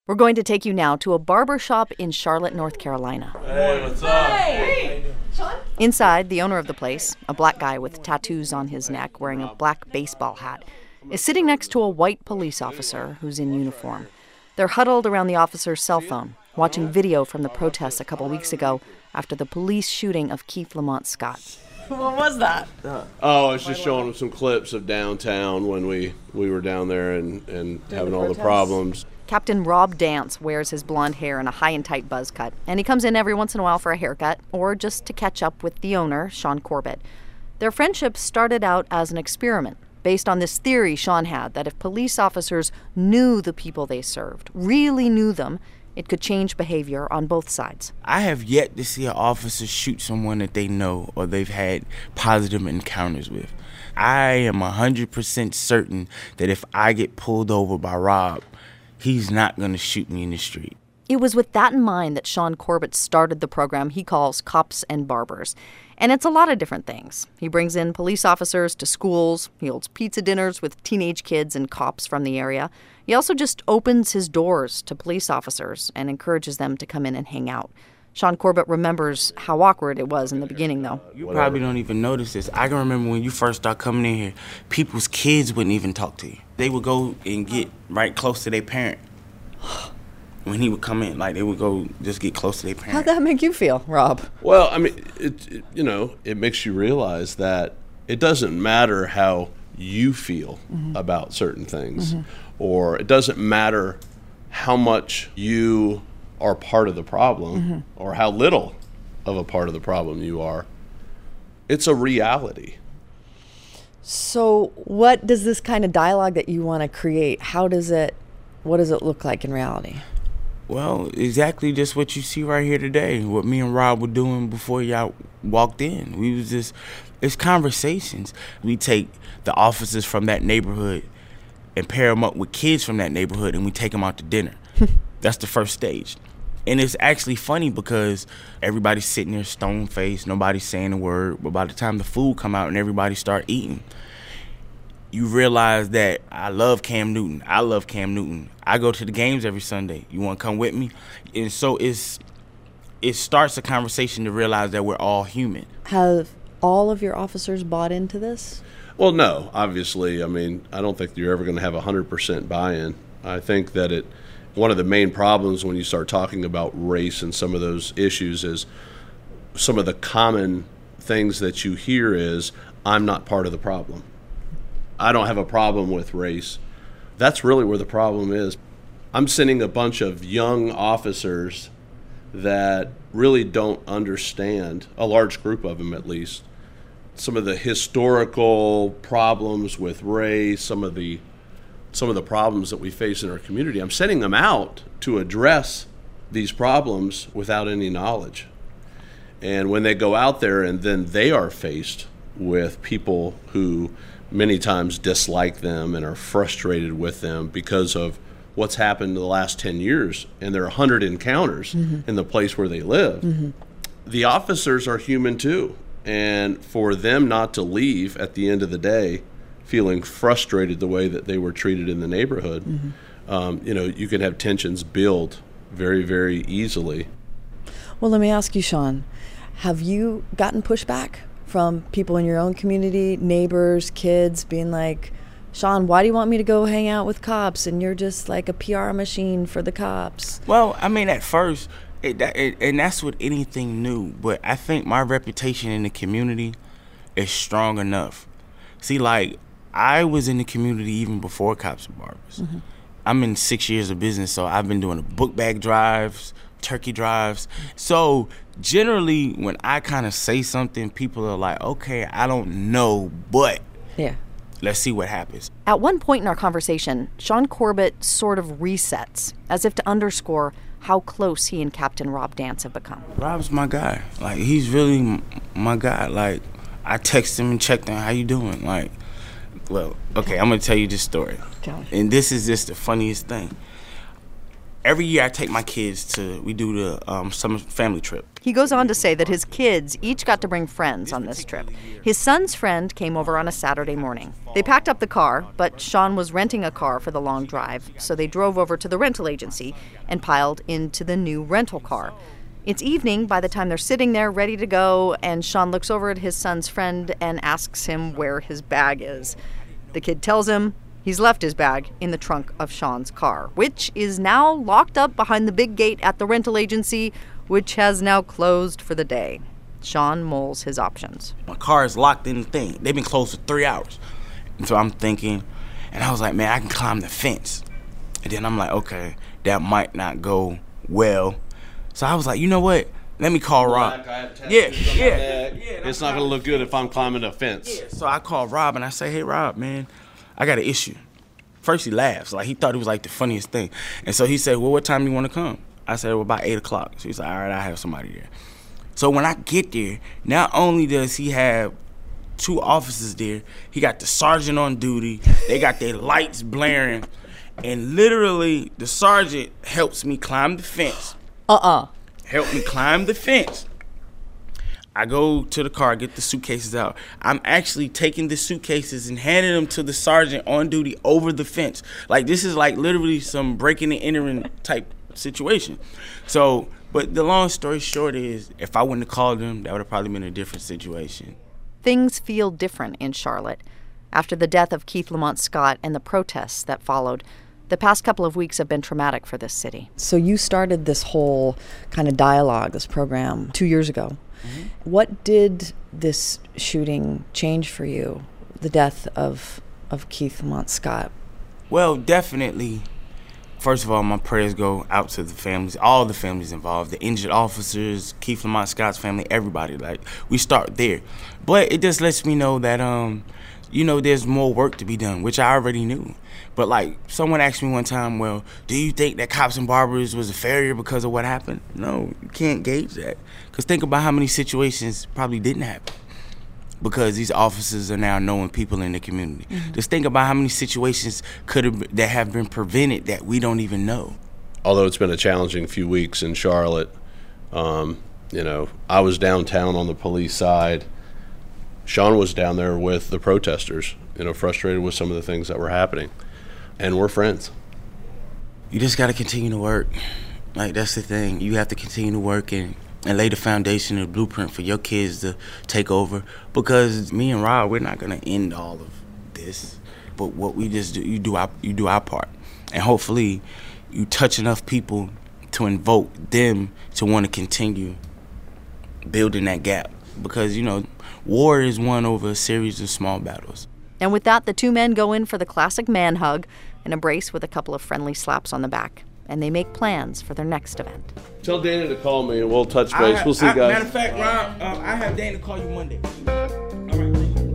We're going to take you now to a barber shop in Charlotte, North Carolina. Hey, what's up? Hey, Sean? Inside, the owner of the place, a black guy with tattoos on his neck wearing a black baseball hat, is sitting next to a white police officer who's in uniform. They're huddled around the officer's cell phone, watching video from the protests a couple weeks ago after the police shooting of Keith Lamont Scott. What was that? Oh, I was just showing them some clips of downtown when we were down there and having all the problems. Captain Rob Dance wears his blonde hair in a high and tight buzz cut, and he comes in every once in a while for a haircut or just to catch up with the owner, Sean Corbett. Their friendship started out as an experiment based on this theory Sean had that if police officers knew the people they served, really knew them, it could change behavior on both sides. I have yet to see an officer shoot someone that they know or they've had positive encounters with. I am 100% certain that if I get pulled over by Rob, he's not going to shoot me in the street. It was with that in mind that Sean Corbett started the program he calls Cops and Barbers. And it's a lot of different things. He brings in police officers to schools. He holds pizza dinners with teenage kids and cops from the area. He also just opens his doors to police officers and encourages them to come in and hang out. Sean Corbett remembers how awkward it was in the beginning, though. You probably don't even notice this. I can remember when you first started coming in here, people's kids wouldn't even talk to you. They would go and get right close to their parent. When he would come in, like, they would go just get close to their parent. How'd that make you feel, Rob? Well, I mean, it makes you realize that it doesn't matter how you feel about certain things, or it doesn't matter how much you are part of the problem or how little of a part of the problem you are. It's a reality. So what does this kind of dialogue that you want to create, what does it look like in reality? Well, exactly just what you see right here today, what me and Rob were doing before y'all walked in. It's conversations. We take the officers from that neighborhood and pair them up with kids from that neighborhood, and we take them out to dinner. That's the first stage. And it's actually funny because everybody's sitting there stone-faced, nobody's saying a word, but by the time the food come out and everybody start eating, you realize that I love Cam Newton. I go to the games every Sunday. You want to come with me? And so it starts a conversation to realize that we're all human. Have all of your officers bought into this? Well, no, obviously. I mean, I don't think you're ever going to have 100% buy-in. I think that one of the main problems when you start talking about race and some of those issues is some of the common things that you hear is, I'm not part of the problem. I don't have a problem with race. That's really where the problem is. I'm sending a bunch of young officers that really don't understand, a large group of them at least, some of the historical problems with race, some of the problems that we face in our community. I'm sending them out to address these problems without any knowledge. And when they go out there and then they are faced with people who many times dislike them and are frustrated with them because of what's happened in the last 10 years, and there are 100 encounters in the place where they live. The officers are human too, and for them not to leave at the end of the day feeling frustrated the way that they were treated in the neighborhood, you can have tensions build very, very easily. Well, let me ask you, Sean, have you gotten pushback from people in your own community, neighbors, kids, being like, Sean, why do you want me to go hang out with cops and you're just like a PR machine for the cops? Well, I mean, at first, and that's with anything new, but I think my reputation in the community is strong enough. See, like, I was in the community even before Cops and Barbers. I'm in 6 years of business, so I've been doing book bag drives, turkey drives. So generally, when I kind of say something, people are like, okay, I don't know, but let's see what happens. At one point in our conversation, Sean Corbett sort of resets, as if to underscore how close he and Captain Rob Dance have become. Rob's my guy. Like, he's really my guy. Like, I text him and checked him, how you doing? Like, well, okay, I'm going to tell you this story. And this is just the funniest thing. every year I take my kids we do the summer family trip. He goes on to say that his kids each got to bring friends on this trip. His son's friend came over on a Saturday morning. They packed up the car, but Sean was renting a car for the long drive, so they drove over to the rental agency and piled into the new rental car. It's evening by the time they're sitting there ready to go, and Sean looks over at his son's friend and asks him where his bag is. The kid tells him he's left his bag in the trunk of Sean's car, which is now locked up behind the big gate at the rental agency, which has now closed for the day. Sean mulls his options. My car is locked in the thing. They've been closed for 3 hours. And so I'm thinking, and I was like, man, I can climb the fence. And then I'm like, okay, that might not go well. So I was like, you know what? Let me call Rob. Yeah. It's not going to look good if I'm climbing a fence. Yeah. So I called Rob and I say, hey, Rob, man, I got an issue. First he laughs. Like, he thought it was like the funniest thing. And so he said, well, what time do you want to come? I said, well, about 8 o'clock. So he's like, all right, I have somebody there. So when I get there, not only does he have 2 officers there, he got the sergeant on duty. They got their lights blaring. And literally, the sergeant helps me climb the fence. Help me climb the fence. I go to the car, get the suitcases out. I'm actually taking the suitcases and handing them to the sergeant on duty over the fence. Like, this is like literally some breaking and entering type situation. So, but the long story short is, if I wouldn't have called them, that would have probably been a different situation. Things feel different in Charlotte. After the death of Keith Lamont Scott and the protests that followed, the past couple of weeks have been traumatic for this city. So you started this whole kind of dialogue, this program, 2 years ago. Mm-hmm. What did this shooting change for you, the death of Keith Lamont Scott? Well, definitely, first of all, my prayers go out to the families, all the families involved, the injured officers, Keith Lamont Scott's family, everybody. Like, we start there. But it just lets me know that, there's more work to be done, which I already knew. But, like, someone asked me one time, well, do you think that Cops and Barbers was a failure because of what happened? No, you can't gauge that. Because think about how many situations probably didn't happen because these officers are now knowing people in the community. Mm-hmm. Just think about how many situations that have been prevented that we don't even know. Although it's been a challenging few weeks in Charlotte, I was downtown on the police side. Sean was down there with the protesters, frustrated with some of the things that were happening. And we're friends. You just got to continue to work. Like, that's the thing. You have to continue to work and lay the foundation and the blueprint for your kids to take over. Because me and Rob, we're not going to end all of this. But what we just do, you do our part. And hopefully you touch enough people to invoke them to want to continue building that gap. Because, war is won over a series of small battles. And with that, the 2 men go in for the classic man hug, an embrace with a couple of friendly slaps on the back. And they make plans for their next event. Tell Dana to call me and we'll touch base. We'll see you guys. Matter of fact, Rob, I have Dana call you Monday. All right.